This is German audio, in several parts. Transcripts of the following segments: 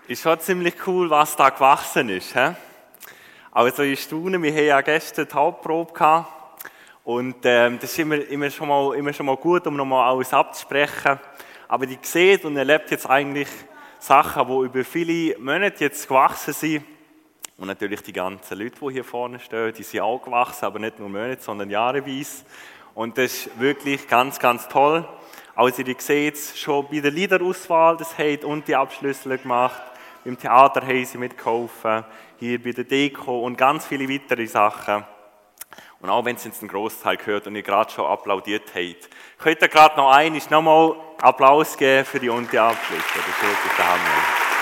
Ist schon ziemlich cool, was da gewachsen ist. He? Also ich staune, wir haben ja gestern die Hauptprobe gehabt und das ist immer schon mal gut, um nochmal alles abzusprechen. Aber die sieht und erlebt jetzt eigentlich Sachen, die über viele Monate jetzt gewachsen sind. Und natürlich die ganzen Leute, die hier vorne stehen, die sind auch gewachsen, aber nicht nur Monate, sondern jahreweise. Und das ist wirklich ganz, ganz toll. Also ihr seht es schon bei der Liederauswahl, das haben und die Abschlüsse gemacht. Im Theater haben sie mitgeholfen, hier bei der Deko und ganz viele weitere Sachen. Und auch wenn es jetzt einen Großteil gehört und ihr gerade schon applaudiert habt, könnt ihr gerade nochmal Applaus geben für die und die Abschlüsse. Das ist wirklich der Hammer.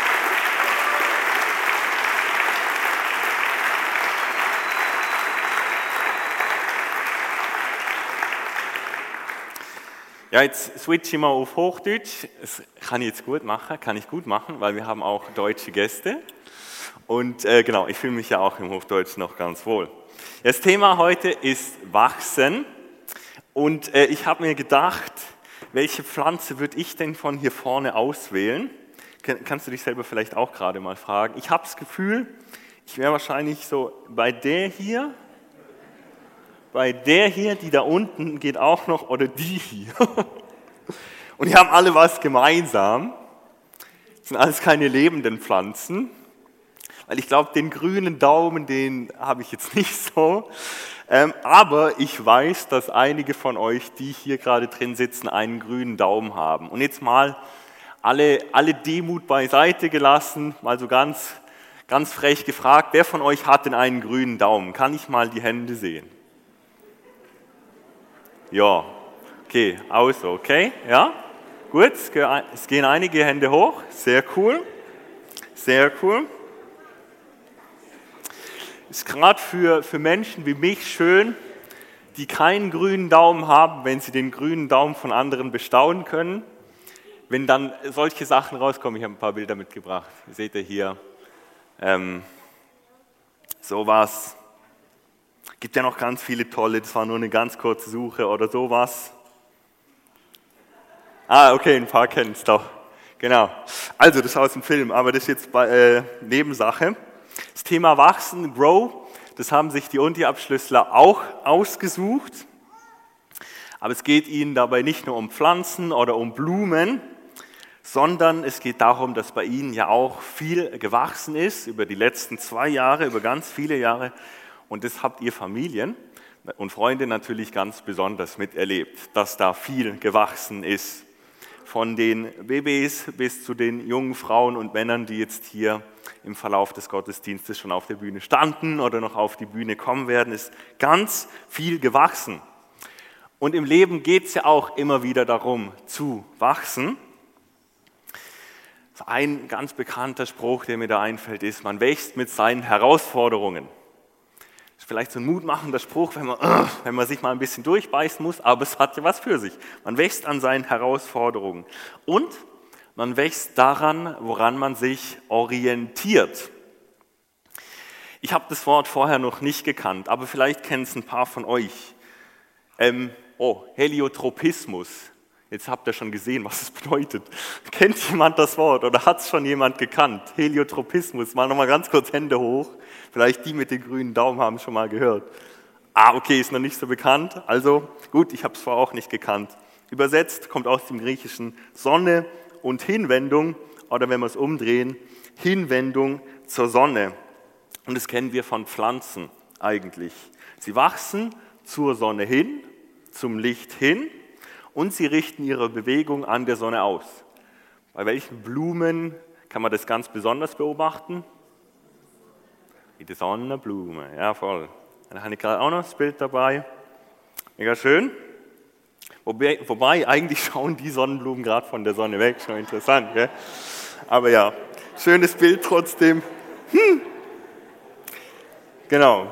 Ja, jetzt switche ich mal auf Hochdeutsch. Das kann ich jetzt gut machen, weil wir haben auch deutsche Gäste. Und genau, ich fühle mich ja auch im Hochdeutsch noch ganz wohl. Das Thema heute ist Wachsen. Und ich habe mir gedacht, welche Pflanze würde ich denn von hier vorne auswählen? Kannst du dich selber vielleicht auch gerade mal fragen. Ich habe das Gefühl, ich wäre wahrscheinlich so bei der hier, die da unten geht auch noch, oder die hier. Und die haben alle was gemeinsam. Das sind alles keine lebenden Pflanzen. Weil ich glaube, den grünen Daumen, den habe ich jetzt nicht so. Aber ich weiß, dass einige von euch, die hier gerade drin sitzen, einen grünen Daumen haben. Und jetzt mal alle Demut beiseite gelassen, mal so ganz frech gefragt, wer von euch hat denn einen grünen Daumen? Kann ich mal die Hände sehen? Ja, okay, also, okay, ja, gut, es gehen einige Hände hoch, sehr cool, sehr cool. Ist gerade für Menschen wie mich schön, die keinen grünen Daumen haben, wenn sie den grünen Daumen von anderen bestaunen können, wenn dann solche Sachen rauskommen. Ich habe ein paar Bilder mitgebracht, seht ihr hier, sowas. Gibt ja noch ganz viele tolle, das war nur eine ganz kurze Suche oder sowas. Okay, ein paar kennen es doch. Genau. Also, das ist aus dem Film, aber das ist jetzt Nebensache. Das Thema Wachsen, Grow, das haben sich die Unti-Abschlüssler auch ausgesucht. Aber es geht ihnen dabei nicht nur um Pflanzen oder um Blumen, sondern es geht darum, dass bei ihnen ja auch viel gewachsen ist über die letzten 2 Jahre, über ganz viele Jahre. Und das habt ihr Familien und Freunde natürlich ganz besonders miterlebt, dass da viel gewachsen ist. Von den Babys bis zu den jungen Frauen und Männern, die jetzt hier im Verlauf des Gottesdienstes schon auf der Bühne standen oder noch auf die Bühne kommen werden, ist ganz viel gewachsen. Und im Leben geht es ja auch immer wieder darum, zu wachsen. Ein ganz bekannter Spruch, der mir da einfällt, ist, man wächst mit seinen Herausforderungen. Das ist vielleicht so ein mutmachender Spruch, wenn man sich mal ein bisschen durchbeißen muss, aber es hat ja was für sich. Man wächst an seinen Herausforderungen und man wächst daran, woran man sich orientiert. Ich habe das Wort vorher noch nicht gekannt, aber vielleicht kennen es ein paar von euch. Heliotropismus. Jetzt habt ihr schon gesehen, was es bedeutet. Kennt jemand das Wort oder hat es schon jemand gekannt? Heliotropismus, mal nochmal ganz kurz Hände hoch. Vielleicht die mit den grünen Daumen haben schon mal gehört. Okay, ist noch nicht so bekannt. Also gut, ich habe es vorher auch nicht gekannt. Übersetzt kommt aus dem Griechischen Sonne und Hinwendung, oder wenn wir es umdrehen, Hinwendung zur Sonne. Und das kennen wir von Pflanzen eigentlich. Sie wachsen zur Sonne hin, zum Licht hin, und sie richten ihre Bewegung an der Sonne aus. Bei welchen Blumen kann man das ganz besonders beobachten? Wie die Sonnenblume, ja voll. Dann habe ich gerade auch noch das Bild dabei. Mega schön. Wobei, eigentlich schauen die Sonnenblumen gerade von der Sonne weg, schon interessant, gell? Aber ja, schönes Bild trotzdem. Genau.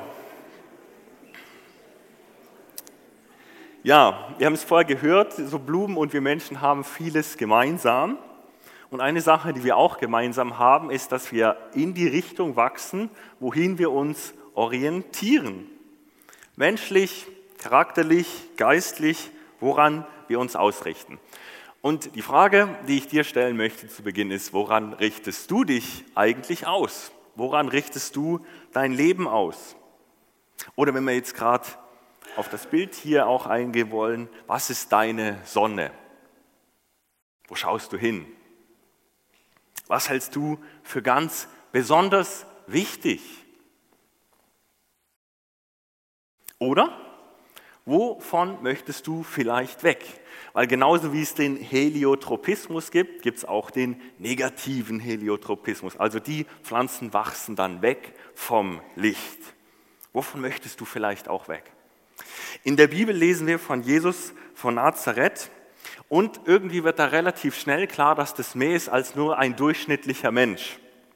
Ja, wir haben es vorher gehört, so Blumen und wir Menschen haben vieles gemeinsam. Und eine Sache, die wir auch gemeinsam haben, ist, dass wir in die Richtung wachsen, wohin wir uns orientieren. Menschlich, charakterlich, geistlich, woran wir uns ausrichten. Und die Frage, die ich dir stellen möchte zu Beginn ist, woran richtest du dich eigentlich aus? Woran richtest du dein Leben aus? Oder wenn wir jetzt gerade auf das Bild hier auch eingehen wollen, was ist deine Sonne? Wo schaust du hin? Was hältst du für ganz besonders wichtig? Oder wovon möchtest du vielleicht weg? Weil genauso wie es den Heliotropismus gibt, gibt es auch den negativen Heliotropismus. Also die Pflanzen wachsen dann weg vom Licht. Wovon möchtest du vielleicht auch weg? In der Bibel lesen wir von Jesus von Nazareth und irgendwie wird da relativ schnell klar, dass das mehr ist als nur ein durchschnittlicher Mensch.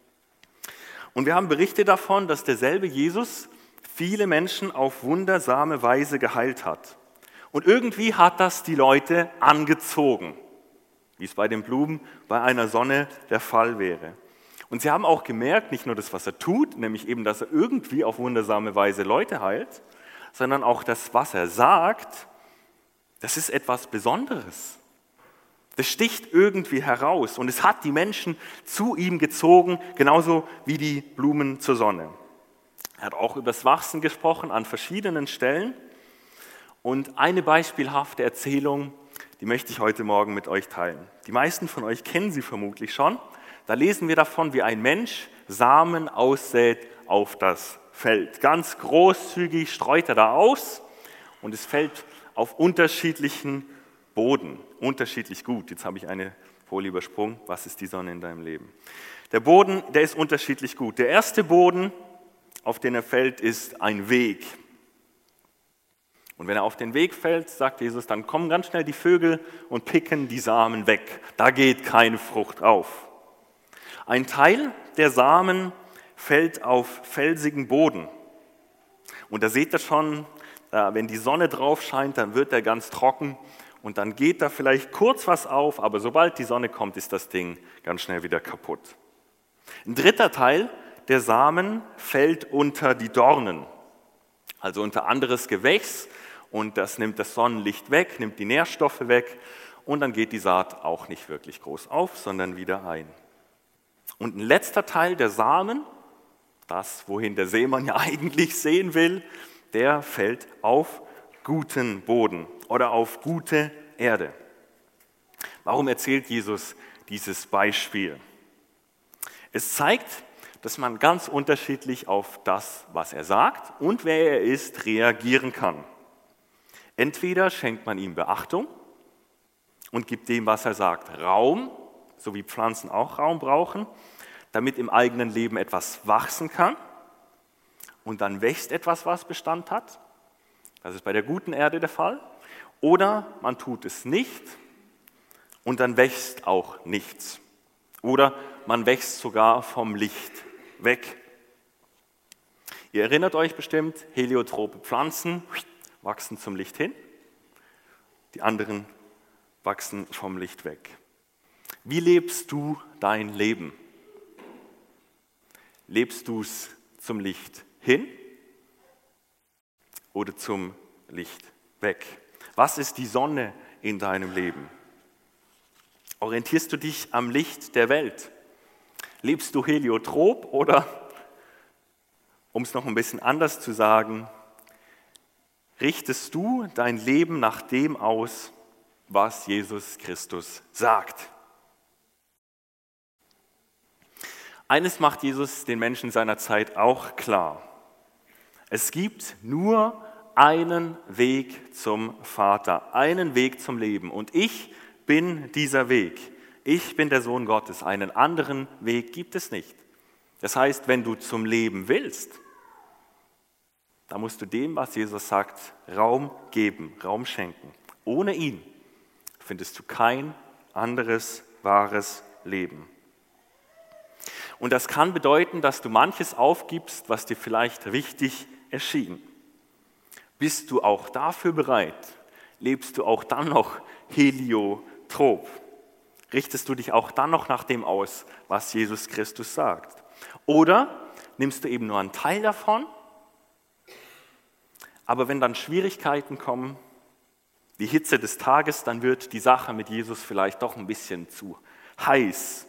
Und wir haben Berichte davon, dass derselbe Jesus viele Menschen auf wundersame Weise geheilt hat. Und irgendwie hat das die Leute angezogen, wie es bei den Blumen bei einer Sonne der Fall wäre. Und sie haben auch gemerkt, nicht nur das, was er tut, nämlich eben, dass er irgendwie auf wundersame Weise Leute heilt, sondern auch das, was er sagt, das ist etwas Besonderes. Das sticht irgendwie heraus und es hat die Menschen zu ihm gezogen, genauso wie die Blumen zur Sonne. Er hat auch über das Wachsen gesprochen an verschiedenen Stellen. Und eine beispielhafte Erzählung, die möchte ich heute Morgen mit euch teilen. Die meisten von euch kennen sie vermutlich schon. Da lesen wir davon, wie ein Mensch Samen aussät auf das Feld. Ganz großzügig streut er da aus und es fällt auf unterschiedlichen Boden. Unterschiedlich gut. Jetzt habe ich eine Folie übersprungen. Was ist die Sonne in deinem Leben? Der Boden, der ist unterschiedlich gut. Der erste Boden, auf den er fällt, ist ein Weg. Und wenn er auf den Weg fällt, sagt Jesus, dann kommen ganz schnell die Vögel und picken die Samen weg. Da geht keine Frucht auf. Ein Teil der Samen fällt auf felsigen Boden. Und da seht ihr schon, wenn die Sonne drauf scheint, dann wird er ganz trocken und dann geht da vielleicht kurz was auf, aber sobald die Sonne kommt, ist das Ding ganz schnell wieder kaputt. Ein dritter Teil der Samen fällt unter die Dornen, also unter anderes Gewächs und das nimmt das Sonnenlicht weg, nimmt die Nährstoffe weg und dann geht die Saat auch nicht wirklich groß auf, sondern wieder ein. Und ein letzter Teil der Samen, das, wohin der Seemann ja eigentlich sehen will, der fällt auf guten Boden oder auf gute Erde. Warum erzählt Jesus dieses Beispiel? Es zeigt, dass man ganz unterschiedlich auf das, was er sagt und wer er ist, reagieren kann. Entweder schenkt man ihm Beachtung und gibt dem, was er sagt, Raum, so wie Pflanzen auch Raum brauchen, damit im eigenen Leben etwas wachsen kann und dann wächst etwas, was Bestand hat. Das ist bei der guten Erde der Fall. Oder man tut es nicht und dann wächst auch nichts. Oder man wächst sogar vom Licht weg. Ihr erinnert euch bestimmt, heliotrope Pflanzen wachsen zum Licht hin, die anderen wachsen vom Licht weg. Wie lebst du dein Leben? Lebst du es zum Licht hin oder zum Licht weg? Was ist die Sonne in deinem Leben? Orientierst du dich am Licht der Welt? Lebst du heliotrop oder, um es noch ein bisschen anders zu sagen, richtest du dein Leben nach dem aus, was Jesus Christus sagt? Eines macht Jesus den Menschen seiner Zeit auch klar. Es gibt nur einen Weg zum Vater, einen Weg zum Leben. Und ich bin dieser Weg. Ich bin der Sohn Gottes. Einen anderen Weg gibt es nicht. Das heißt, wenn du zum Leben willst, dann musst du dem, was Jesus sagt, Raum geben, Raum schenken. Ohne ihn findest du kein anderes wahres Leben. Und das kann bedeuten, dass du manches aufgibst, was dir vielleicht wichtig erschien. Bist du auch dafür bereit? Lebst du auch dann noch heliotrop? Richtest du dich auch dann noch nach dem aus, was Jesus Christus sagt? Oder nimmst du eben nur einen Teil davon, aber wenn dann Schwierigkeiten kommen, die Hitze des Tages, dann wird die Sache mit Jesus vielleicht doch ein bisschen zu heiß.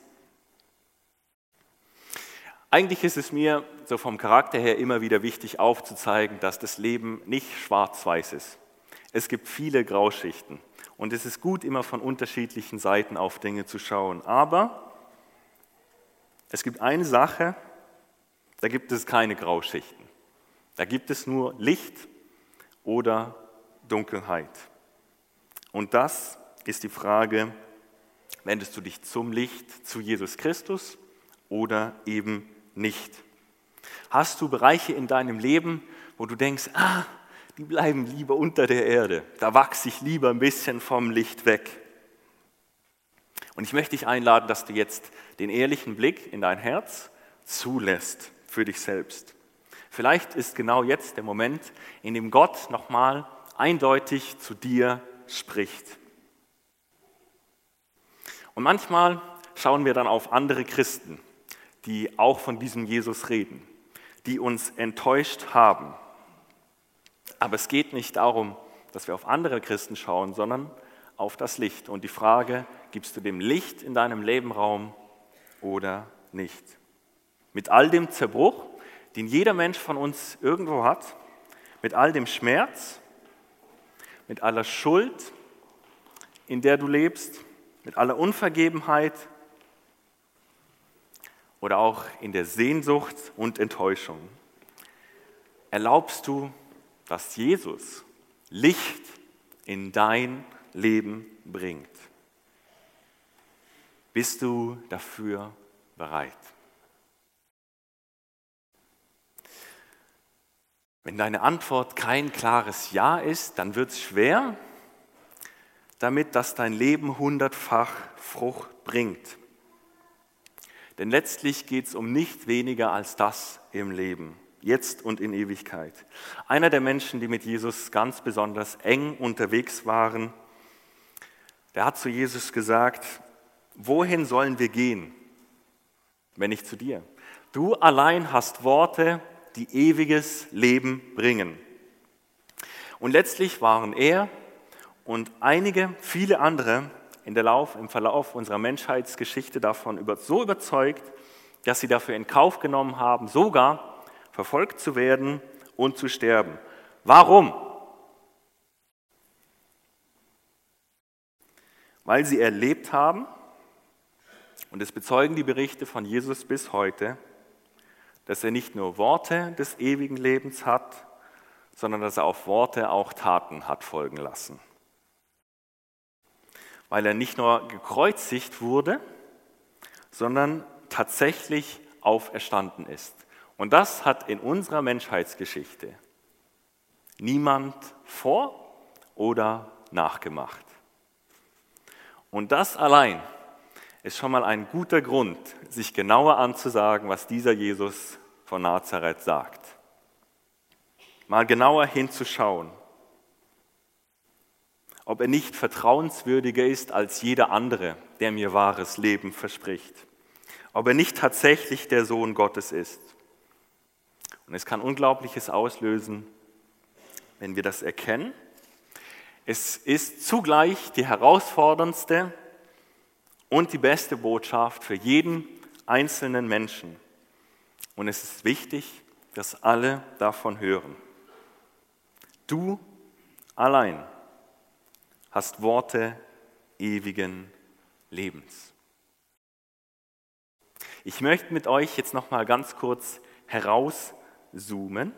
Eigentlich ist es mir so vom Charakter her immer wieder wichtig aufzuzeigen, dass das Leben nicht schwarz-weiß ist. Es gibt viele Grauschichten und es ist gut, immer von unterschiedlichen Seiten auf Dinge zu schauen. Aber es gibt eine Sache, da gibt es keine Grauschichten. Da gibt es nur Licht oder Dunkelheit. Und das ist die Frage, wendest du dich zum Licht, zu Jesus Christus oder eben nicht? Hast du Bereiche in deinem Leben, wo du denkst, die bleiben lieber unter der Erde, da wachse ich lieber ein bisschen vom Licht weg? Und ich möchte dich einladen, dass du jetzt den ehrlichen Blick in dein Herz zulässt für dich selbst. Vielleicht ist genau jetzt der Moment, in dem Gott nochmal eindeutig zu dir spricht. Und manchmal schauen wir dann auf andere Christen, die auch von diesem Jesus reden, die uns enttäuscht haben. Aber es geht nicht darum, dass wir auf andere Christen schauen, sondern auf das Licht. Und die Frage, gibst du dem Licht in deinem Leben Raum oder nicht? Mit all dem Zerbruch, den jeder Mensch von uns irgendwo hat, mit all dem Schmerz, mit aller Schuld, in der du lebst, mit aller Unvergebenheit oder auch in der Sehnsucht und Enttäuschung. Erlaubst du, dass Jesus Licht in dein Leben bringt? Bist du dafür bereit? Wenn deine Antwort kein klares Ja ist, dann wird es schwer, damit dass dein Leben 100-fach Frucht bringt. Denn letztlich geht es um nicht weniger als das im Leben, jetzt und in Ewigkeit. Einer der Menschen, die mit Jesus ganz besonders eng unterwegs waren, der hat zu Jesus gesagt, wohin sollen wir gehen, wenn nicht zu dir? Du allein hast Worte, die ewiges Leben bringen. Und letztlich waren er und viele andere im Verlauf unserer Menschheitsgeschichte davon so überzeugt, dass sie dafür in Kauf genommen haben, sogar verfolgt zu werden und zu sterben. Warum? Weil sie erlebt haben, und es bezeugen die Berichte von Jesus bis heute, dass er nicht nur Worte des ewigen Lebens hat, sondern dass er auf Worte auch Taten hat folgen lassen. Weil er nicht nur gekreuzigt wurde, sondern tatsächlich auferstanden ist. Und das hat in unserer Menschheitsgeschichte niemand vor oder nachgemacht. Und das allein ist schon mal ein guter Grund, sich genauer anzusagen, was dieser Jesus von Nazareth sagt. Mal genauer hinzuschauen, ob er nicht vertrauenswürdiger ist als jeder andere, der mir wahres Leben verspricht. Ob er nicht tatsächlich der Sohn Gottes ist. Und es kann Unglaubliches auslösen, wenn wir das erkennen. Es ist zugleich die herausforderndste und die beste Botschaft für jeden einzelnen Menschen. Und es ist wichtig, dass alle davon hören. Du allein hast Worte ewigen Lebens. Ich möchte mit euch jetzt noch mal ganz kurz herauszoomen.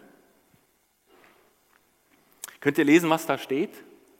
Könnt ihr lesen, was da steht?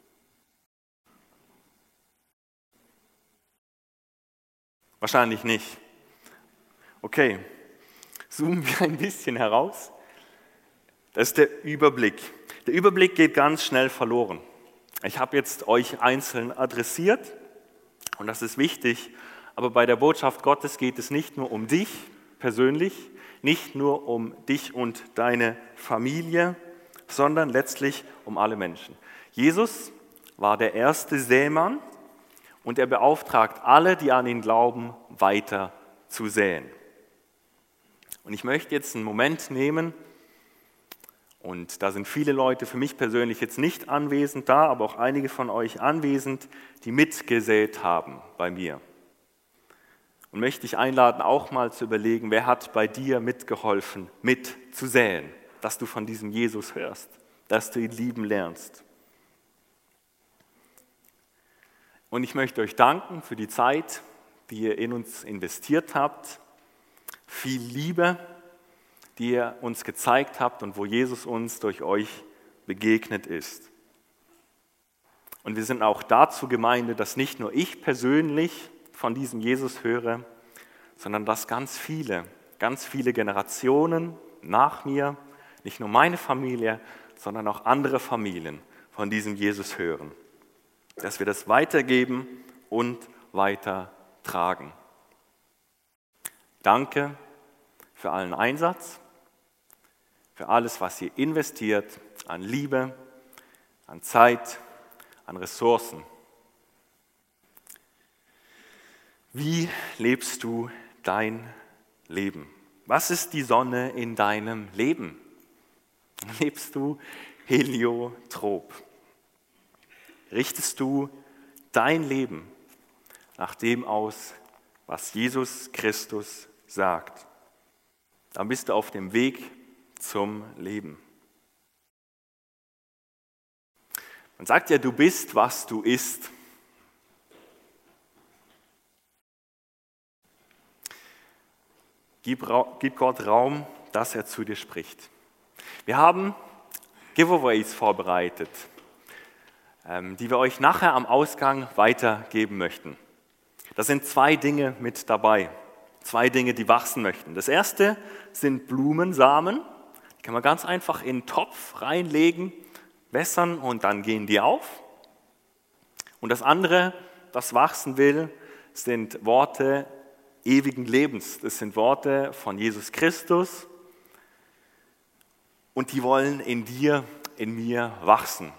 Wahrscheinlich nicht. Okay, zoomen wir ein bisschen heraus. Das ist der Überblick. Der Überblick geht ganz schnell verloren. Ich habe jetzt euch einzeln adressiert und das ist wichtig, aber bei der Botschaft Gottes geht es nicht nur um dich persönlich, nicht nur um dich und deine Familie, sondern letztlich um alle Menschen. Jesus war der erste Sämann und er beauftragt alle, die an ihn glauben, weiter zu säen. Und ich möchte jetzt einen Moment nehmen Und da sind viele Leute für mich persönlich jetzt nicht anwesend da, aber auch einige von euch anwesend, die mitgesät haben bei mir. Und möchte dich einladen, auch mal zu überlegen, wer hat bei dir mitgeholfen, mitzusäen, dass du von diesem Jesus hörst, dass du ihn lieben lernst. Und ich möchte euch danken für die Zeit, die ihr in uns investiert habt, viel Liebe, die ihr uns gezeigt habt und wo Jesus uns durch euch begegnet ist. Und wir sind auch dazu Gemeinde, dass nicht nur ich persönlich von diesem Jesus höre, sondern dass ganz viele Generationen nach mir, nicht nur meine Familie, sondern auch andere Familien von diesem Jesus hören. Dass wir das weitergeben und weitertragen. Danke für allen Einsatz, für alles, was ihr investiert an Liebe, an Zeit, an Ressourcen. Wie lebst du dein Leben? Was ist die Sonne in deinem Leben? Lebst du heliotrop? Richtest du dein Leben nach dem aus, was Jesus Christus sagt? Dann bist du auf dem Weg zum Leben. Man sagt ja, du bist, was du isst. Gib Gott Raum, dass er zu dir spricht. Wir haben Giveaways vorbereitet, die wir euch nachher am Ausgang weitergeben möchten. Da sind 2 Dinge mit dabei, 2 Dinge, die wachsen möchten. Das erste sind Blumensamen, die kann man ganz einfach in einen Topf reinlegen, wässern und dann gehen die auf. Und das andere, das wachsen will, sind Worte ewigen Lebens. Das sind Worte von Jesus Christus und die wollen in dir, in mir wachsen.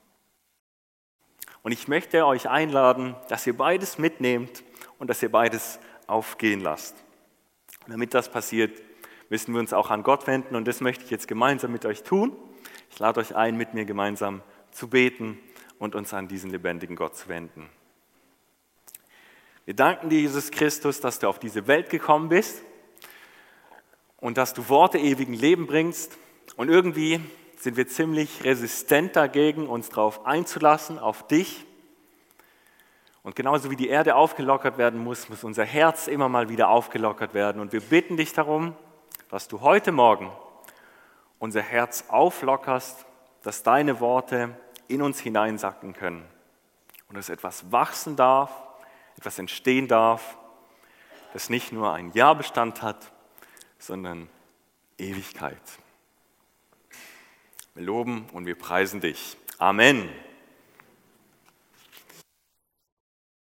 Und ich möchte euch einladen, dass ihr beides mitnehmt und dass ihr beides aufgehen lasst. Und damit das passiert, müssen wir uns auch an Gott wenden und das möchte ich jetzt gemeinsam mit euch tun. Ich lade euch ein, mit mir gemeinsam zu beten und uns an diesen lebendigen Gott zu wenden. Wir danken dir, Jesus Christus, dass du auf diese Welt gekommen bist und dass du Worte ewigen Leben bringst. Und irgendwie sind wir ziemlich resistent dagegen, uns darauf einzulassen, auf dich. Und genauso wie die Erde aufgelockert werden muss unser Herz immer mal wieder aufgelockert werden. Und wir bitten dich darum, dass du heute Morgen unser Herz auflockerst, dass deine Worte in uns hineinsacken können und dass etwas wachsen darf, etwas entstehen darf, das nicht nur ein Jahrbestand hat, sondern Ewigkeit. Wir loben und wir preisen dich. Amen.